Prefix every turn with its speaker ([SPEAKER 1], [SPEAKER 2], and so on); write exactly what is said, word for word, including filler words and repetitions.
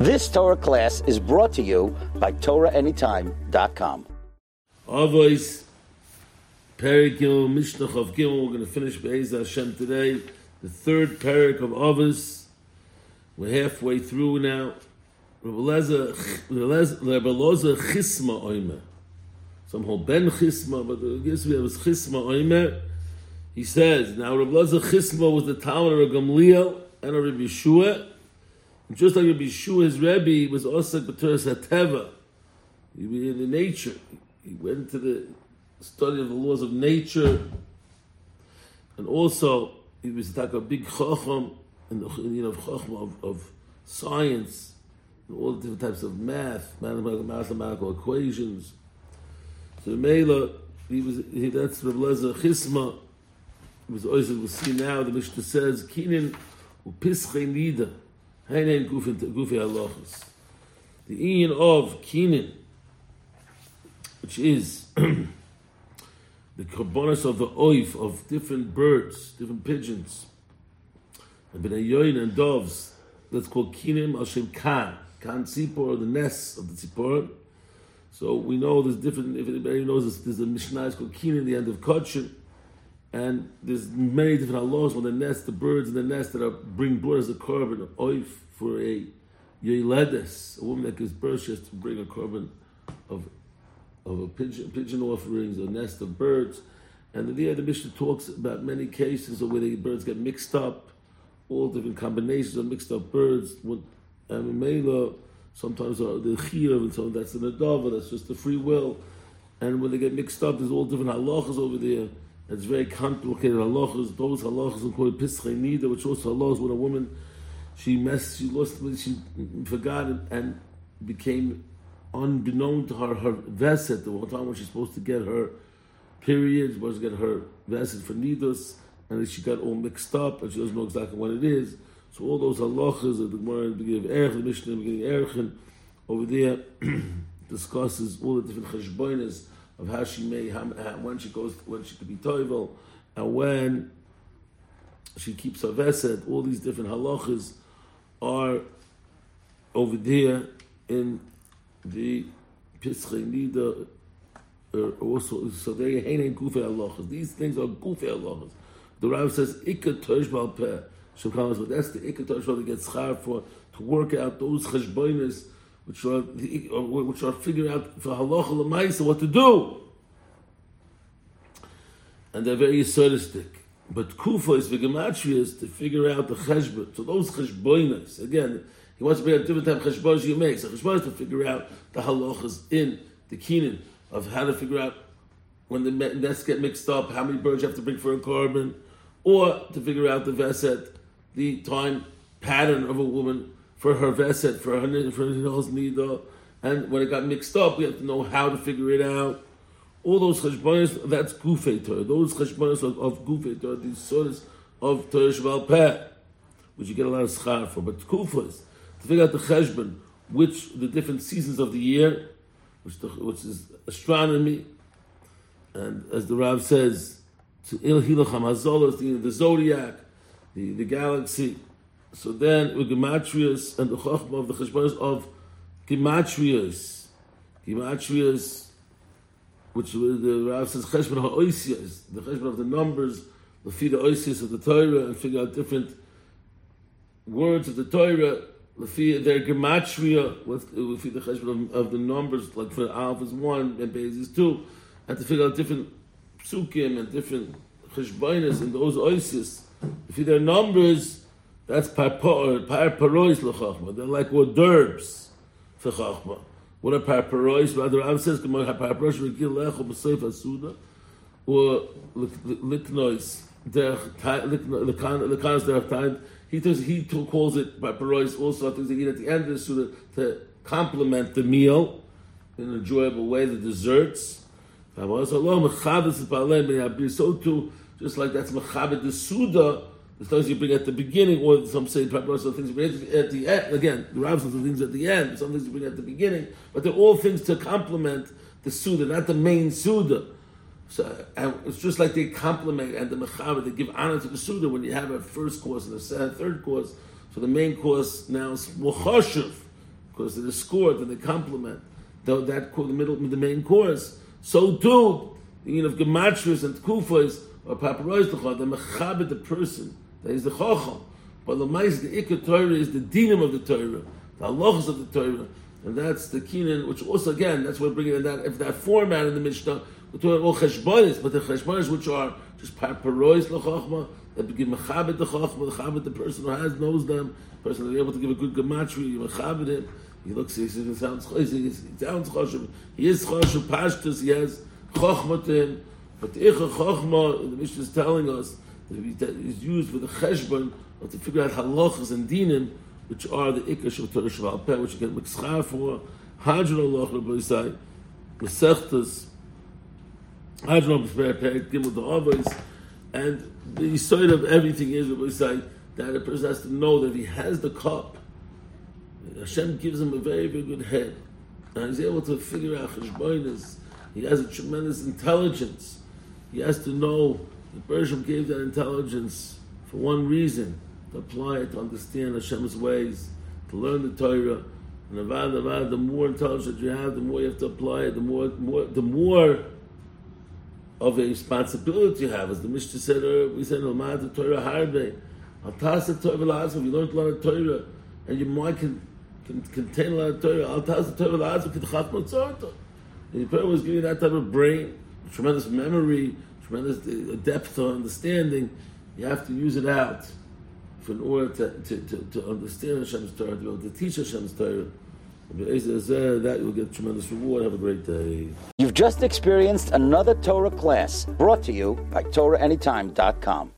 [SPEAKER 1] This Torah class is brought to you by Torah Anytime dot com.
[SPEAKER 2] Avos, Perek Gimel, Mishnah of Gimel. We're going to finish Be'ez Hashem today. The third Perek of Avos. We're halfway through now. Rebbe Eliezer Chisma Oimer. Some hold Ben Chisma, but I guess we have Chisma Oimer. He says, now Rebbe Eliezer Chisma was the Talmud of Gamliel and of Rabbi Yeshua. And just like Rabbi Yeshua, his Rebbe was also B'Toras HaTeva. He was in the nature. He went into the study of the laws of nature. And also, he was like a big Chacham, and the you know, Chacham of, of science, and all the different types of math, mathematical, mathematical equations. So Mela, he was he, that's Rebbe Eliezer Chisma. It was always we'll see now. The Mishnah says, "Kinin upischei nida, heinen gufei gufei halachos." The union of kinin, which is the korbanos of the oif of different birds, different pigeons, and bnei yoyin and doves. That's called kinim al shem kan, kan tzipor, the nests of the tzipor. So we know there's different. If anybody knows this, there's a mishnah it's called kinin, the end of kachin. And there's many different halachos when the nest, the birds in the nest that are bring blood as a korban, oif for a yoledes, a woman that gives birth, she has to bring a korban of of a pigeon, pigeon offerings, a nest of birds. And the the Mishnah talks about many cases of where the birds get mixed up, all different combinations of mixed up birds. And Mela, sometimes the chiyuv, and so that's an adava, that's just the free will. And when they get mixed up, there's all different halachos over there. It's very complicated halachas. Those halachas are called pischei nida, which also halachas when a woman she messed, she lost, she forgot it and became unbeknown to her her veset. The whole time when she's supposed to get her period, supposed to get her veset for nidos, and she got all mixed up and she doesn't know exactly what it is. So all those halachas that the Gemara in the beginning of Erech, the Mishnah in the beginning of Erech, over there discusses all the different cheshbonos of how she may, how, how, when she goes, when she could be toivel, and when she keeps her vesed. All these different halachas are over there in the Pischei Nida. Also, so they ain't gufei halachas. These things are gufei halachas. The Rav says ikar tosh bal peh. That's the ikar tosh that gets schar for to work out those cheshbonos, which are the, which are figuring out for halacha l'maisa what to do, and they're very esoteristic. But kufa is the gematrias to figure out the cheshbon. So those cheshbonos, again, he wants to bring a different type of cheshbonos you make. So cheshbon is to figure out the halachas in the kinin of how to figure out when the nests get mixed up, how many birds you have to bring for a korban, or to figure out the veset, the time pattern of a woman for her veset, for her for her nida, and when it got mixed up, we have to know how to figure it out. All those cheshbonos, that's gufei Torah. Those cheshbonos of, of gufei Torah, these sorts of Torah Shebal Peh, which you get a lot of schar for. But kufas, to figure out the cheshbon, which the different seasons of the year, which the, which is astronomy, and as the Rav says, to il hilacham hazolos, the, the zodiac, the, the galaxy. So then, with Gematrias and the Chochmah of the Cheshbonos of Gematrias, Gematrias, which the Rav says Cheshbon HaOisias, the Cheshbon of the numbers, the feed the Oisias of the Torah, and figure out different words of the Torah, the feed their Gematria, with the Cheshbon of, of the numbers, like for Aleph is one and Beis is two, and to figure out different psukim and different Cheshbonos in those Oisias, the feed their numbers. That's parparois l'chachma. They're like hors d'oeuvres for chachma. What are parparois? Rather, Rav says, "Parparois regil lecho b'seif asuda," or liknois lekanos derech time. He he calls it parparois. Also, things they eat at the end of the suda to complement the meal in an enjoyable way. The desserts. So too, just like that's mechabed the suda. The things you bring at the beginning, or some say some things you bring at the end. Again, the Rav says the things at the end, some things you bring at the beginning, but they're all things to complement the Suda, not the main Suda. So and it's just like they complement and the Mechaber, they give honor to the Suda when you have a first course and a third course. So the main course now is more chashuv because they're scored and they complement the, that the middle, the main course. So too, the yin of gematris and kufas or paparois l'chad, they mechabed the person that is the chacham. But the mais, the ikar Torah is the dinim of the Torah, the halachas of the Torah, and that's the kinin, which also again, that's what bringing in that if that format in the Mishnah, we're talking all cheshbonis, but the cheshbonis which are just paparois l'chachma, that begin mechabed the chachma, mechabed the person who has knows them, the person that is able to give a good gematria, you mechabed him. He looks, he says, it sounds, he sounds choshev. He is choshev, pashtus, he has chokhmah to him. But the icha chokhmah, the Mishnah is telling us that is used for the cheshbon, or to figure out halachas and dinim, which are the ikha shel Torah shval peh, which you get mixchar for, hadron halach Rabbi Yisai, mesechtas, hadron b'sper peh, gimel da'avos, and the side of everything is Rabbi Yisai, that a person has to know that he has the cup. Hashem gives him a very, very good head. And he's able to figure out cheshbonos. He has a tremendous intelligence. He has to know the Bereshit gave that intelligence for one reason, to apply it, to understand Hashem's ways, to learn the Torah. And avad, avad, the more intelligence you have, the more you have to apply it, the more, more the more of a responsibility you have. As the Mishnah said earlier, we said, "Almad the Torah harbe, al taseh Torah v'la'azv." If you learn a lot of Torah, and your mind can, can contain a lot of Torah, al taseh Torah v'la'azv k'tchat motzorto. And the Torah was giving that type of brain, tremendous memory, tremendous depth of understanding. You have to use it out for in order to, to, to, to understand Hashem's Torah, to be able to teach Hashem's Torah. That you'll get tremendous reward. Have a great day.
[SPEAKER 1] You've just experienced another Torah class brought to you by Torah Anytime dot com.